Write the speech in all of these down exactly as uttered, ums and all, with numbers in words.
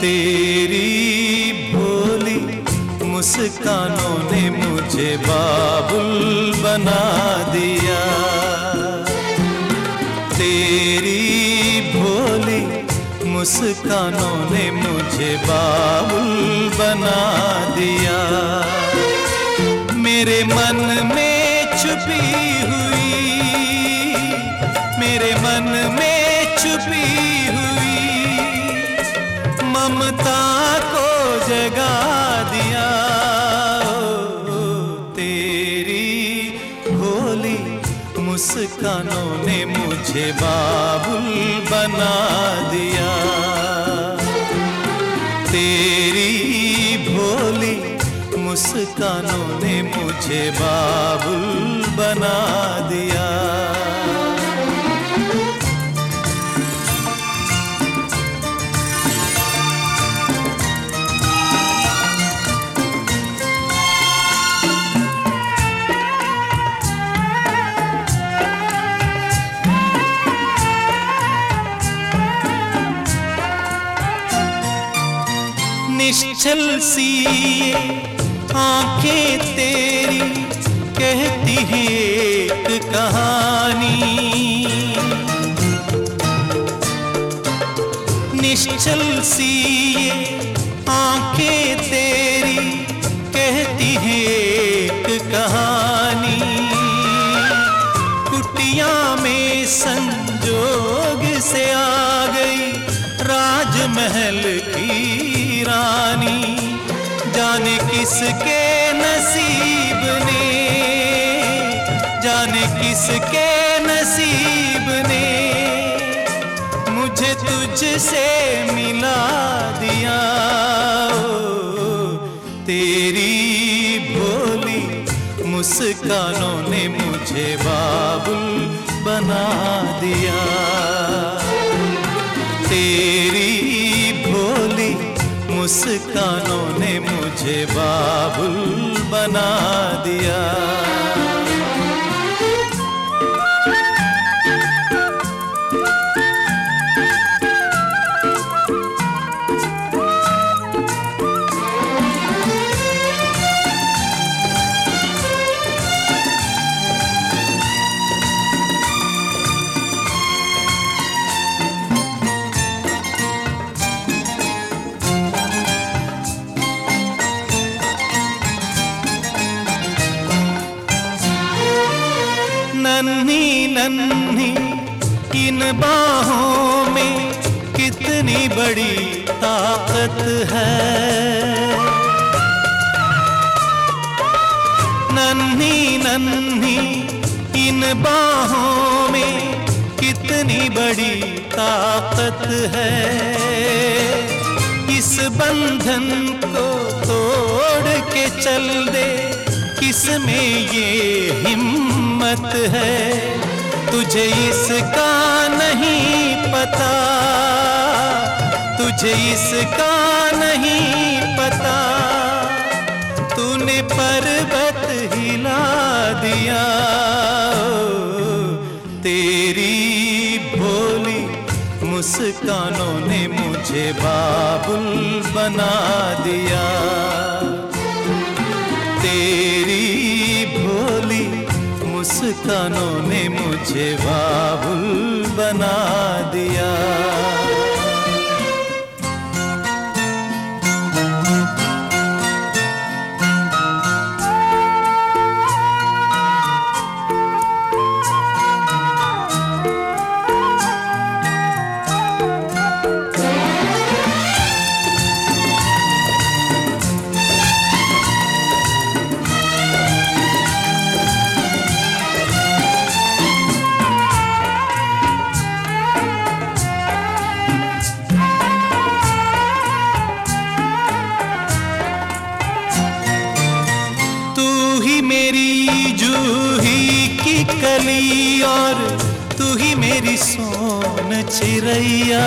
तेरी भोली मुस्कानों ने मुझे बाबुल बना दिया। तेरी भोली मुस्कानों ने मुझे बाबुल बना दिया। मेरे मन में छुपी हुई, मेरे मन में छुपी हुई ममता को जगा दिया। तेरी भोली मुस्कानों ने मुझे बाबुल बना दिया। तेरी भोली मुस्कानों ने मुझे बाबुल बना दिया। निश्चल सी आंखें तेरी कहती है एक कहानी। निश्चल सी आंखें तेरी कहती है एक कहानी। कुटिया में संजोग से आ गई राजमहल की रानी। जाने किसके नसीब ने, जाने किसके नसीब ने मुझे तुझसे मिला दिया। तेरी भोली मुस्कानों ने मुझे बाबुल बना दिया। तेरी भोली मुस्कानों ने मुझे बाबुल बना दिया। नन्ही नन्ही इन बाहों में कितनी बड़ी ताकत है। नन्ही नन्ही इन बाहों में कितनी बड़ी ताकत है। इस बंधन को तोड़ के चल दे, किसमें ये हिम्मत है। तुझे इसका नहीं पता, तुझे इसका नहीं पता, तूने पर्वत हिला दिया। तेरी भोली मुस्कानों ने मुझे बाबुल बना दिया। तेरी भोली मुस्कानों ने मुझे बाबुल बना दिया। मेरी जूही की कली और तू ही मेरी सोन चिरैया।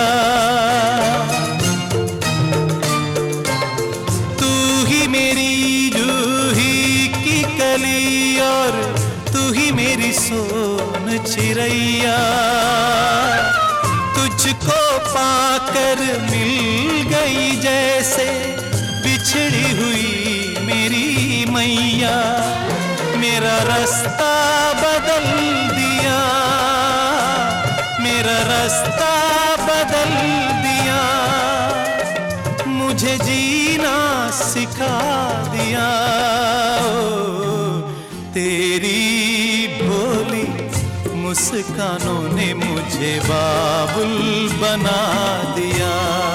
तू ही मेरी जूही की कली और तू ही मेरी सोन चिरैया। तुझको तुझको पाकर मिल गई जैसे बिछड़ी हुई मेरी मैया, मेरा रास्ता बदल दिया, मेरा रास्ता बदल दिया, मुझे जीना सिखा दिया। ओ, तेरी भोली मुस्कानों ने मुझे बाबुल बना दिया,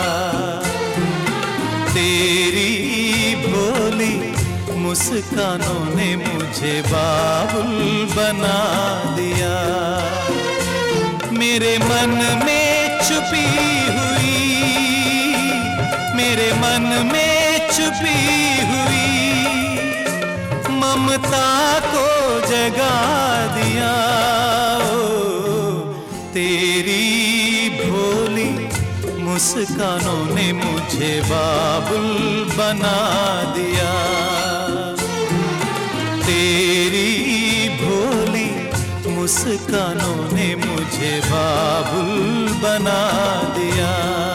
तेरी भोली मुस्कानों ने मुझे बाबुल बना दिया। मेरे मन में छुपी हुई, मेरे मन में छुपी हुई ममता को जगा दिया। ओ, तेरी भोली मुस्कानों ने मुझे बाबुल बना दिया, तेरी भोली मुस्कानों ने मुझे बाबुल बना दिया।